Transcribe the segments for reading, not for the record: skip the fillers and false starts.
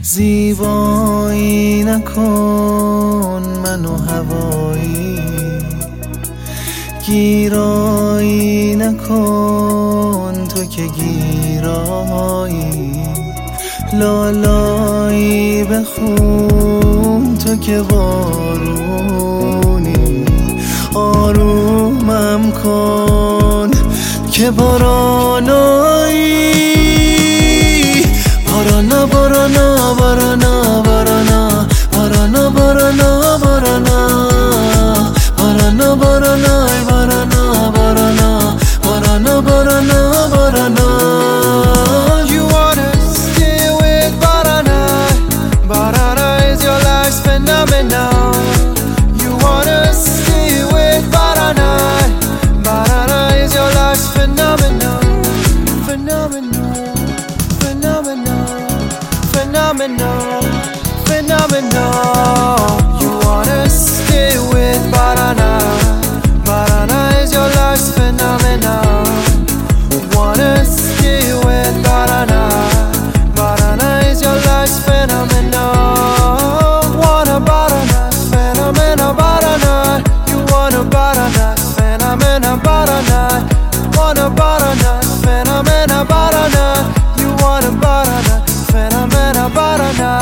زیبایی نکن منو هوایی، گیرایی نکن تو که گیرایی، لالایی بخون تو که بارونی، آرومم کن که بارانایی. بارانا بارانا بارانا بارانا بارانا بارانا بارانا بارانا بارانا بارانا بارانا بارانا بارانا بارانا. You wanna stay with Barana. Barana is your life's phenomenon. You wanna stay with Barana. Barana is your life's phenomenon. Phenomenon, phenomenon, phenomenon, phenomenon. You wanna stay with Barana. Barana is your life's phenomenon. Wanna stay with Barana. Barana is your life's phenomenon. Wanna Barana, phenomena Barana. You wanna Barana, phenomena Barana. Wanna Barana, phenomena Barana. You wanna Barana, phenomena Barana.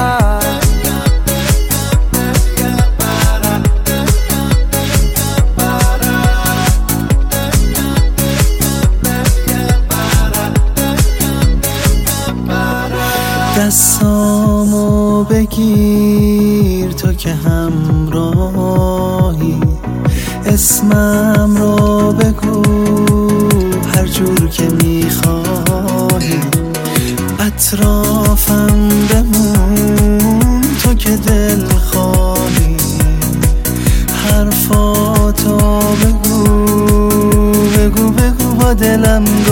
دستامو بگیر تو که همراهی، اسمم رو بگو هر جور که میخواهی، اطرافم بمون تو که دل خواهی، حرفاتو بگو بگو بگو با دلم